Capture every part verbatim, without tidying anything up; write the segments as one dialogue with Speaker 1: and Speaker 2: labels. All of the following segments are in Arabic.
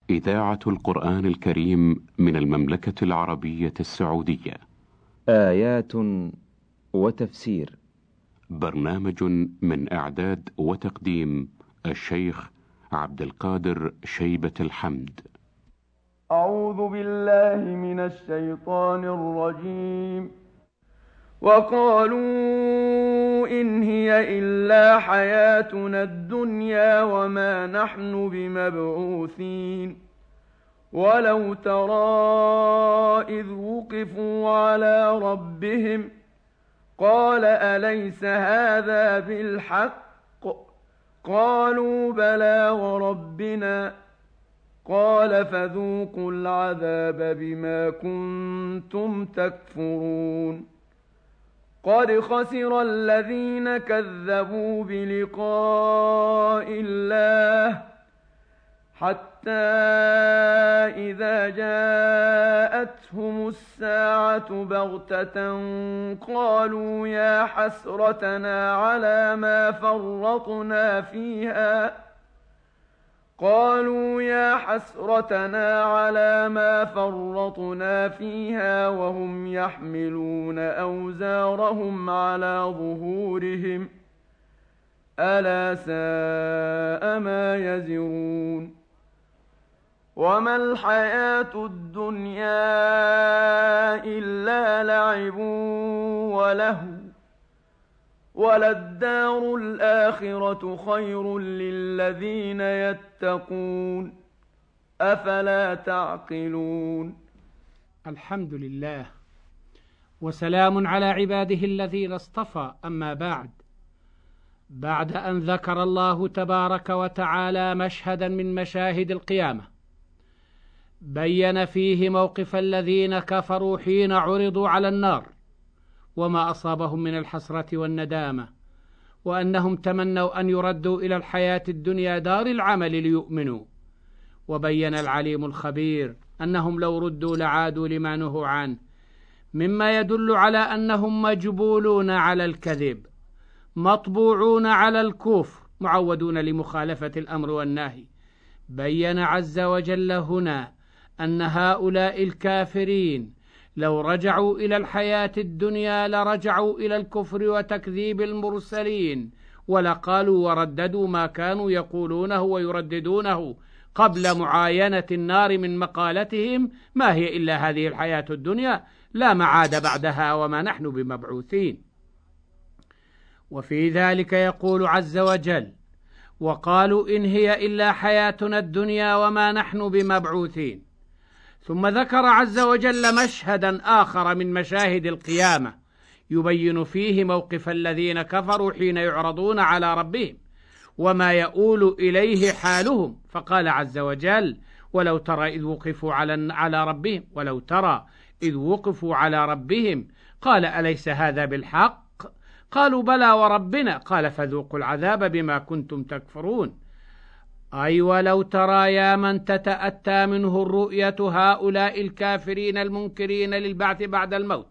Speaker 1: إذاعة القرآن الكريم من المملكة العربية السعودية.
Speaker 2: آيات وتفسير.
Speaker 1: برنامج من إعداد وتقديم الشيخ عبد القادر شيبة الحمد.
Speaker 3: أعوذ بالله من الشيطان الرجيم. وقالوا إن هي إلا حياتنا الدنيا وما نحن بمبعوثين. ولو ترى إذ وقفوا على ربهم قال أليس هذا بالحق؟ قالوا بلى وربنا. قال فذوقوا العذاب بما كنتم تكفرون. قد خسر الذين كذبوا بلقاء الله حتى إذا جاءتهم الساعة بغتة قالوا يا حسرتنا على ما فرطنا فيها قالوا يا حسرتنا على ما فرطنا فيها وهم يحملون أوزارهم على ظهورهم ألا ساء ما يزرون. وما الحياة الدنيا إلا لعب ولهو وللدار الآخرة خير للذين يتقون أفلا تعقلون.
Speaker 4: الحمد لله وسلام على عباده الذين اصطفى. أما بعد، بعد أن ذكر الله تبارك وتعالى مشهدا من مشاهد القيامة بين فيه موقف الذين كفروا حين عرضوا على النار وما أصابهم من الحسرة والندامة، وأنهم تمنوا أن يردوا إلى الحياة الدنيا دار العمل ليؤمنوا. وبين العليم الخبير أنهم لو ردوا لعادوا لما نهوا عنه، مما يدل على أنهم مجبولون على الكذب، مطبوعون على الكفر، معودون لمخالفة الأمر والنهي. بين عز وجل هنا أن هؤلاء الكافرين لو رجعوا إلى الحياة الدنيا لرجعوا إلى الكفر وتكذيب المرسلين، ولقالوا ورددوا ما كانوا يقولونه ويرددونه قبل معاينة النار من مقالتهم ما هي إلا هذه الحياة الدنيا لا معاد بعدها وما نحن بمبعوثين. وفي ذلك يقول عز وجل: وقالوا إن هي إلا حياتنا الدنيا وما نحن بمبعوثين. ثم ذكر عز وجل مشهدا آخر من مشاهد القيامة يبين فيه موقف الذين كفروا حين يعرضون على ربهم وما يؤول إليه حالهم. فقال عز وجل: ولو ترى إذ وقفوا على على ربهم ولو ترى إذ وقفوا على ربهم قال أليس هذا بالحق؟ قالوا بلى وربنا. قال فذوقوا العذاب بما كنتم تكفرون. أي ولو ترى يا من تتأتى منه الرؤية هؤلاء الكافرين المنكرين للبعث بعد الموت،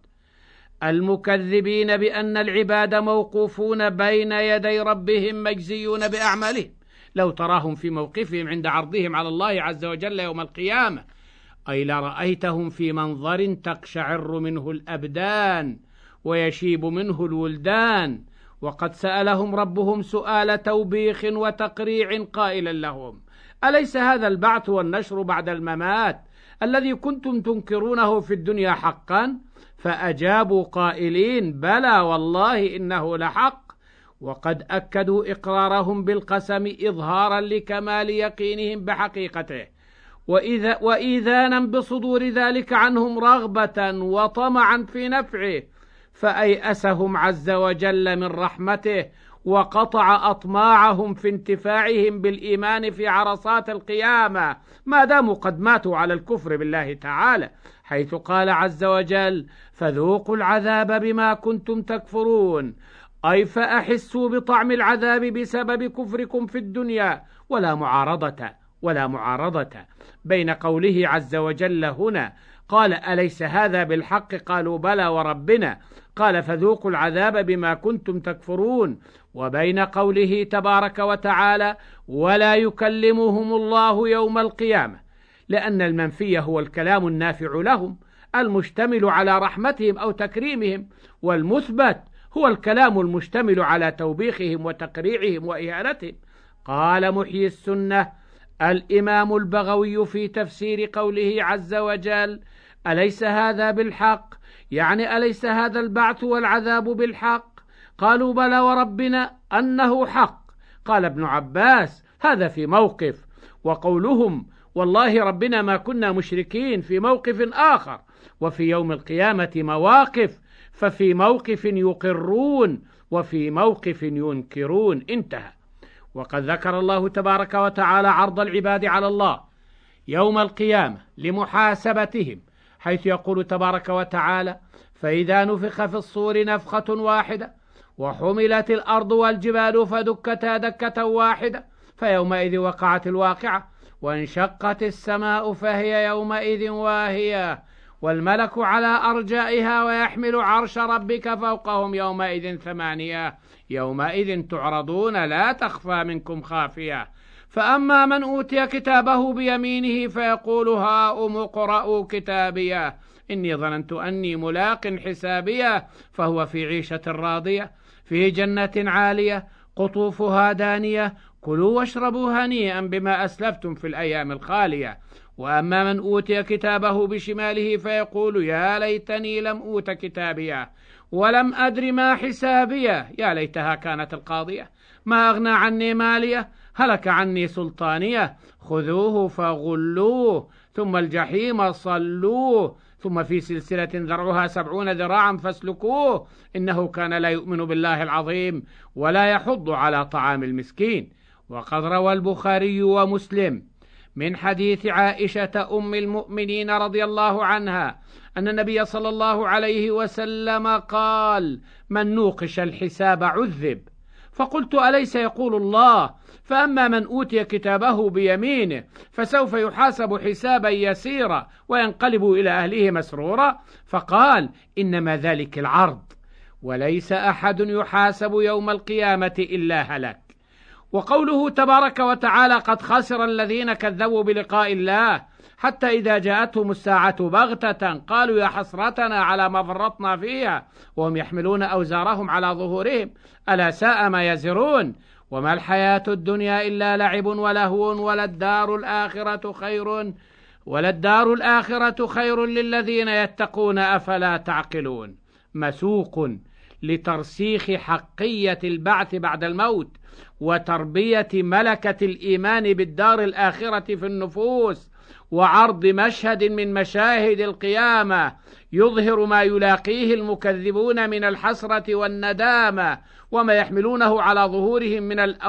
Speaker 4: المكذبين بأن العباد موقوفون بين يدي ربهم مجزيون بأعمالهم، لو تراهم في موقفهم عند عرضهم على الله عز وجل يوم القيامة، أي لرأيتهم في منظر تقشعر منه الأبدان ويشيب منه الولدان. وقد سألهم ربهم سؤال توبيخ وتقريع قائلا لهم: أليس هذا البعث والنشر بعد الممات الذي كنتم تنكرونه في الدنيا حقا؟ فأجابوا قائلين: بلى والله إنه لحق. وقد أكدوا إقرارهم بالقسم إظهارا لكمال يقينهم بحقيقته وإذا وإيذانا بصدور ذلك عنهم رغبة وطمعا في نفعه، فأيأسهم عز وجل من رحمته وقطع أطماعهم في انتفاعهم بالإيمان في عرصات القيامة ما داموا قد ماتوا على الكفر بالله تعالى، حيث قال عز وجل: فذوقوا العذاب بما كنتم تكفرون، أي فأحسوا بطعم العذاب بسبب كفركم في الدنيا. ولا معارضة ولا معارضة بين قوله عز وجل هنا قال أليس هذا بالحق؟ قالوا بلى وربنا. قال فذوقوا العذاب بما كنتم تكفرون. وبين قوله تبارك وتعالى ولا يكلمهم الله يوم القيامة، لأن المنفي هو الكلام النافع لهم المشتمل على رحمتهم أو تكريمهم، والمثبت هو الكلام المشتمل على توبيخهم وتقريعهم وإهانتهم. قال محيي السنة الإمام البغوي في تفسير قوله عز وجل: أليس هذا بالحق؟ يعني أليس هذا البعث والعذاب بالحق؟ قالوا: بلى وربنا أنه حق. قال ابن عباس: هذا في موقف، وقولهم والله ربنا ما كنا مشركين في موقف آخر، وفي يوم القيامة مواقف، ففي موقف يقرون وفي موقف ينكرون. انتهى. وقد ذكر الله تبارك وتعالى عرض العباد على الله يوم القيامة لمحاسبتهم، حيث يقول تبارك وتعالى: فإذا نفخ في الصور نفخة واحدة وحملت الأرض والجبال فدكتا دكة واحدة فيومئذ وقعت الواقعة وانشقت السماء فهي يومئذ واهية والملك على أرجائها ويحمل عرش ربك فوقهم يومئذ ثمانية يومئذ تعرضون لا تخفى منكم خافية. فأما من أوتي كتابه بيمينه فيقول: هاؤم اقرءوا كتابيه إني ظننت أني ملاق حسابيه فهو في عيشة راضية في جنة عالية قطوفها دانية كلوا واشربوا هنيئا بما أسلفتم في الأيام الخالية. وأما من أوتي كتابه بشماله فيقول: يا ليتني لم أوت كتابيه ولم أدر ما حسابيه يا ليتها كانت القاضية ما أغنى عني ماليه هلك عني سلطانيه خذوه فغلوه ثم الجحيم صلوه ثم في سلسلة ذرعها سبعون ذراعا فاسلكوه إنه كان لا يؤمن بالله العظيم ولا يحض على طعام المسكين. وقد روى البخاري ومسلم من حديث عائشة أم المؤمنين رضي الله عنها أن النبي صلى الله عليه وسلم قال: من نوقش الحساب عذب. فقلت: أليس يقول الله: فأما من أوتي كتابه بيمينه فسوف يحاسب حسابا يسيرا وينقلب إلى أهله مسرورا؟ فقال: إنما ذلك العرض وليس أحد يحاسب يوم القيامة إلا هلك. وقوله تبارك وتعالى: قد خسر الذين كذبوا بلقاء الله حتى إذا جاءتهم الساعة بغتة قالوا يا حسرتنا على ما فرطنا فيها وهم يحملون أوزارهم على ظهورهم ألا ساء ما يزرون وما الحياة الدنيا إلا لعب ولهو وللدار الآخرة خير وللدار الآخرة خير للذين يتقون أفلا تعقلون. مسوق لترسيخ حقية البعث بعد الموت وتربية ملكة الإيمان بالدار الآخرة في النفوس وعرض مشهد من مشاهد القيامة يظهر ما يلاقيه المكذبون من الحسرة والندامة وما يحملونه على ظهورهم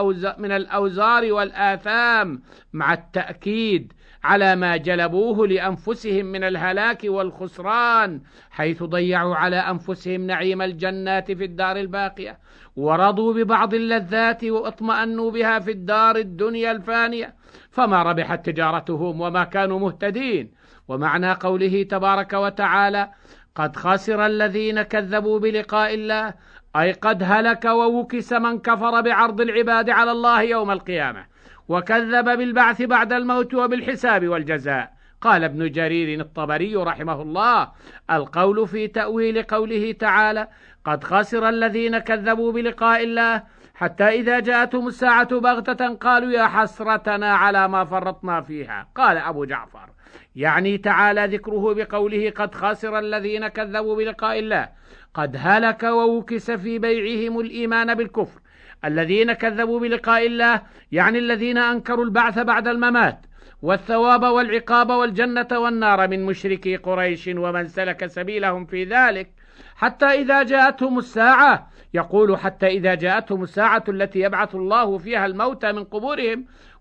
Speaker 4: من الأوزار والآثام، مع التأكيد على ما جلبوه لأنفسهم من الهلاك والخسران، حيث ضيعوا على أنفسهم نعيم الجنات في الدار الباقية ورضوا ببعض اللذات واطمأنوا بها في الدار الدنيا الفانية، فما ربحت تجارتهم وما كانوا مهتدين. ومعنى قوله تبارك وتعالى: قد خسر الذين كذبوا بلقاء الله، أي قد هلك ووكس من كفر بعرض العباد على الله يوم القيامة وكذب بالبعث بعد الموت وبالحساب والجزاء. قال ابن جرير الطبري رحمه الله: القول في تأويل قوله تعالى: قد خسر الذين كذبوا بلقاء الله حتى إذا جاءتهم الساعة بغتة قالوا يا حسرتنا على ما فرطنا فيها. قال أبو جعفر: يعني تعالى ذكره بقوله قد خسر الذين كذبوا بلقاء الله قد هلك ووكس في بيعهم الإيمان بالكفر. الذين كذبوا بلقاء الله يعني الذين أنكروا البعث بعد الممات والثواب والعقاب والجنة والنار من مشركي قريش ومن سلك سبيلهم في ذلك، حتى إذا جاءتهم الساعة، يقول حتى إذا جاءتهم الساعة التي يبعث الله فيها الموتى من قبورهم،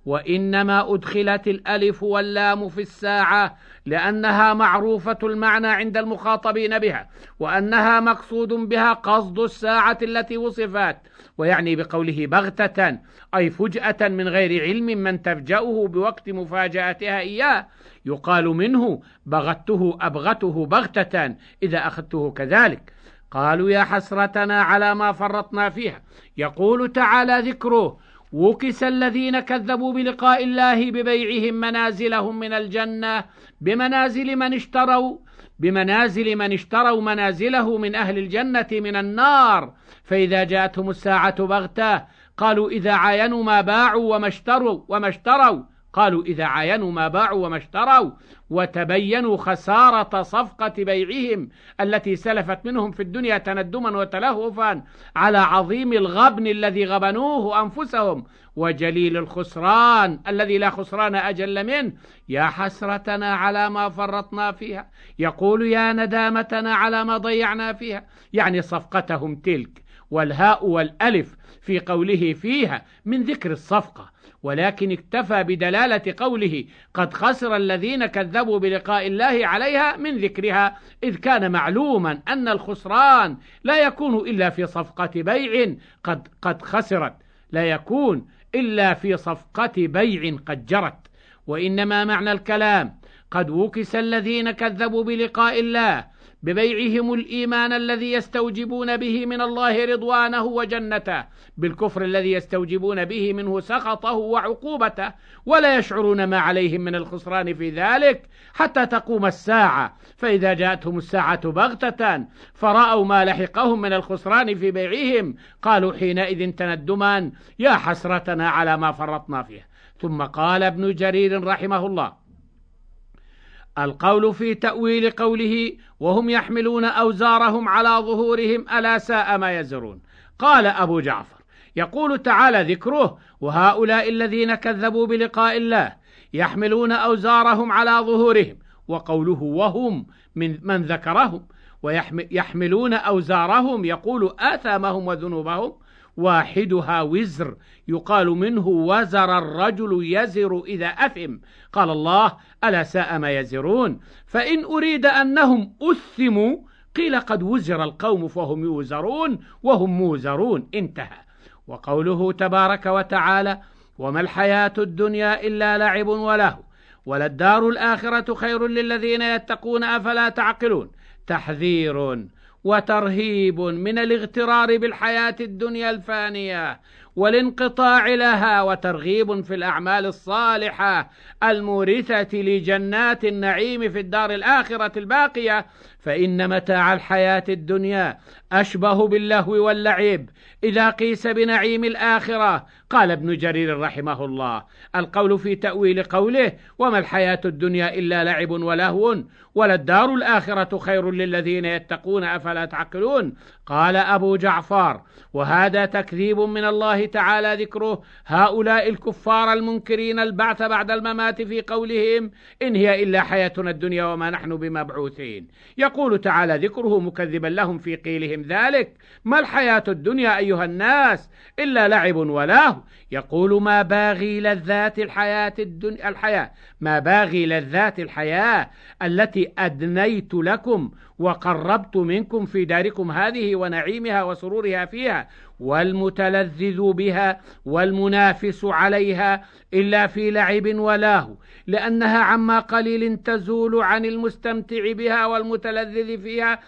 Speaker 4: وإنما أدخلت الألف واللام في الساعة لأنها معروفة المعنى عند المخاطبين بها، وأنها مقصود بها قصد الساعة التي وصفت. ويعني بقوله بغتة أي فجأة من غير علم من تفجأه بوقت مفاجأتها إياه، يقال منه بغته أبغته بغتة إذا أخذته كذلك. قالوا يا حسرتنا على ما فرطنا فيها، يقول تعالى ذكره: وكس الذين كذبوا بلقاء الله ببيعهم منازلهم من الجنة بمنازل من اشتروا بمنازل من اشتروا منازله من أهل الجنة من النار، فإذا جاءتهم الساعة بغتة قالوا إذا عاينوا ما باعوا وما اشتروا وما اشتروا قالوا إذا عاينوا ما باعوا وما اشتروا وتبينوا خسارة صفقة بيعهم التي سلفت منهم في الدنيا تندما وتلهفا على عظيم الغبن الذي غبنوه أنفسهم وجليل الخسران الذي لا خسران أجل منه. يا حسرتنا على ما فرطنا فيها، يقول يا ندامتنا على ما ضيعنا فيها، يعني صفقتهم تلك، والهاء والألف في قوله فيها من ذكر الصفقة، ولكن اكتفى بدلالة قوله قد خسر الذين كذبوا بلقاء الله عليها من ذكرها، إذ كان معلوما أن الخسران لا يكون إلا في صفقة بيع قد, قد خسرت، لا يكون إلا في صفقة بيع قد جرت، وإنما معنى الكلام قد وكس الذين كذبوا بلقاء الله ببيعهم الإيمان الذي يستوجبون به من الله رضوانه وجنته بالكفر الذي يستوجبون به منه سخطه وعقوبته، ولا يشعرون ما عليهم من الخسران في ذلك حتى تقوم الساعة، فإذا جاءتهم الساعة بغتة فرأوا ما لحقهم من الخسران في بيعهم قالوا حينئذ تندما يا حسرتنا على ما فرطنا فيه. ثم قال ابن جرير رحمه الله: القول في تأويل قوله وهم يحملون أوزارهم على ظهورهم ألا ساء ما يزرون. قال أبو جعفر: يقول تعالى ذكره وهؤلاء الذين كذبوا بلقاء الله يحملون أوزارهم على ظهورهم، وقوله وهم من من ذكرهم، ويحملون أوزارهم يقول آثامهم وذنوبهم، واحدها وزر يقال منه وزر الرجل يزر إذا أثم. قال الله ألا ساء ما يزرون، فإن أريد أنهم أثموا قيل قد وزر القوم فهم يوزرون وهم موزرون. انتهى. وقوله تبارك وتعالى وما الحياة الدنيا إلا لعب وله وللدار الآخرة خير للذين يتقون أفلا تعقلون، تحذير وترهيب من الاغترار بالحياة الدنيا الفانية والانقطاع لها، وترغيب في الأعمال الصالحة المورثة لجنات النعيم في الدار الآخرة الباقية، فإن متاع الحياة الدنيا أشبه باللهو واللعب إذا قيس بنعيم الآخرة. قال ابن جرير رحمه الله: القول في تأويل قوله وما الحياة الدنيا إلا لعب ولهو وللدار الآخرة خير للذين يتقون أفلا تعقلون. قال أبو جعفر: وهذا تكذيب من الله تعالى ذكره هؤلاء الكفار المنكرين البعث بعد الممات في قولهم إن هي إلا حياتنا الدنيا وما نحن بمبعوثين. يقول تعالى ذكره مكذبا لهم في قيلهم ذلك: ما الحياة الدنيا أيها الناس إلا لعب ولهو. يقول ما باغي لذات الحياة الدنيا الحياة ما باغي لذات الحياة التي أدنيت لكم وقربت منكم في داركم هذه ونعيمها وسرورها فيها والمتلذذ بها والمنافس عليها إلا في لعب ولهو، لأنها عما قليل تزول عن المستمتع بها والمتلذذ فيها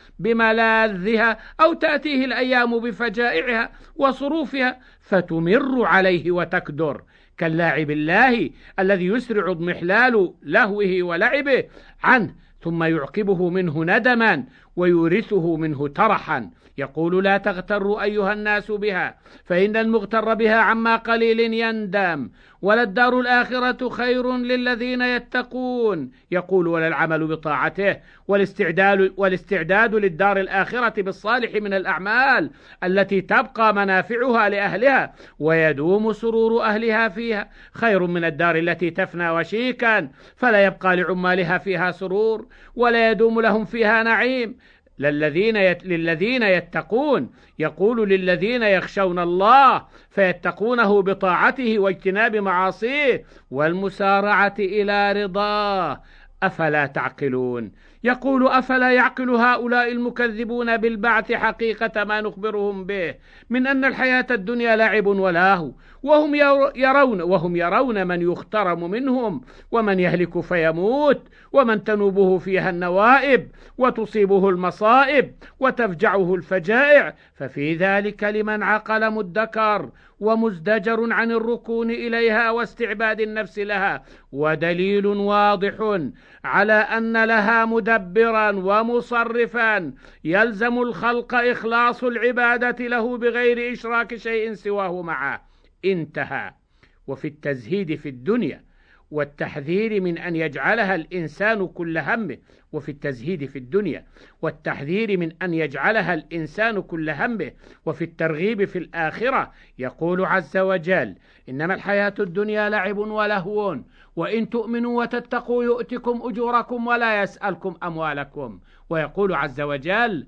Speaker 4: بملاذها، أو تأتيه الأيام بفجائعها وصروفها فتمر عليه وتكدر، كاللاعب الله الذي يسرع اضمحلال لهوه ولعبه عنه ثم يعقبه منه ندما ويورثه منه ترحا. يقول لا تغتروا أيها الناس بها فإن المغتر بها عما قليل يندم، وللدار الآخرة خير للذين يتقون. يقول وللعمل بطاعته والاستعداد, والاستعداد للدار الآخرة بالصالح من الأعمال التي تبقى منافعها لأهلها ويدوم سرور أهلها فيها خير من الدار التي تفنى وشيكا فلا يبقى لعمالها فيها سرور ولا يدوم لهم فيها نعيم. للذين يت... للذين يتقون، يقول للذين يخشون الله فيتقونه بطاعته واجتناب معاصيه والمسارعة إلى رضاه. أفلا تعقلون؟ يقول: أفلا يعقل هؤلاء المكذبون بالبعث حقيقة ما نخبرهم به من أن الحياة الدنيا لعب ولاهو، وهم يرون وهم يرون من يخترم منهم ومن يهلك فيموت، ومن تنوبه فيها النوائب وتصيبه المصائب وتفجعه الفجائع، ففي ذلك لمن عقل مدكر ومزدجر عن الركون إليها واستعباد النفس لها، ودليل واضح على أن لها مدبرا ومصرفا يلزم الخلق إخلاص العبادة له بغير إشراك شيء سواه معه. انتهى. وفي التزهيد في الدنيا والتحذير من أن يجعلها الإنسان كل همه وفي التزهيد في الدنيا والتحذير من أن يجعلها الإنسان كل همه وفي الترغيب في الآخرة يقول عز وجل: إنما الحياة الدنيا لعب ولهو وإن تؤمنوا وتتقوا يؤتكم أجوركم ولا يسألكم أموالكم. ويقول عز وجل: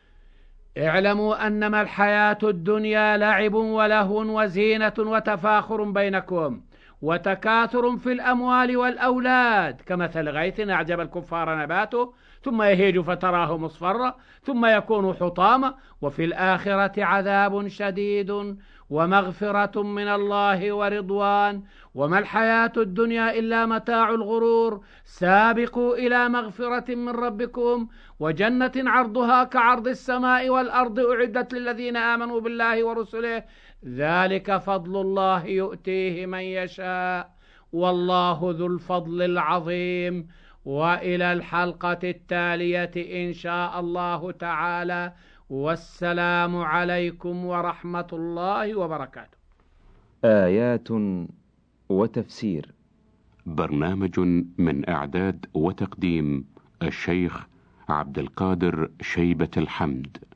Speaker 4: اعلموا أنما الحياة الدنيا لعب ولهو وزينة وتفاخر بينكم وتكاثر في الأموال والأولاد كمثل غيث أعجب الكفار نباته ثم يهيج فتراه مصفرا ثم يكون حطاما وفي الآخرة عذاب شديد ومغفرة من الله ورضوان وما الحياة الدنيا إلا متاع الغرور. سابقوا إلى مغفرة من ربكم وجنة عرضها كعرض السماء والأرض أعدت للذين آمنوا بالله ورسله ذلك فضل الله يؤتيه من يشاء والله ذو الفضل العظيم. وإلى الحلقة التالية إن شاء الله تعالى، والسلام عليكم ورحمة الله وبركاته.
Speaker 2: آيات وتفسير،
Speaker 1: برنامج من إعداد وتقديم الشيخ عبد القادر شيبة الحمد.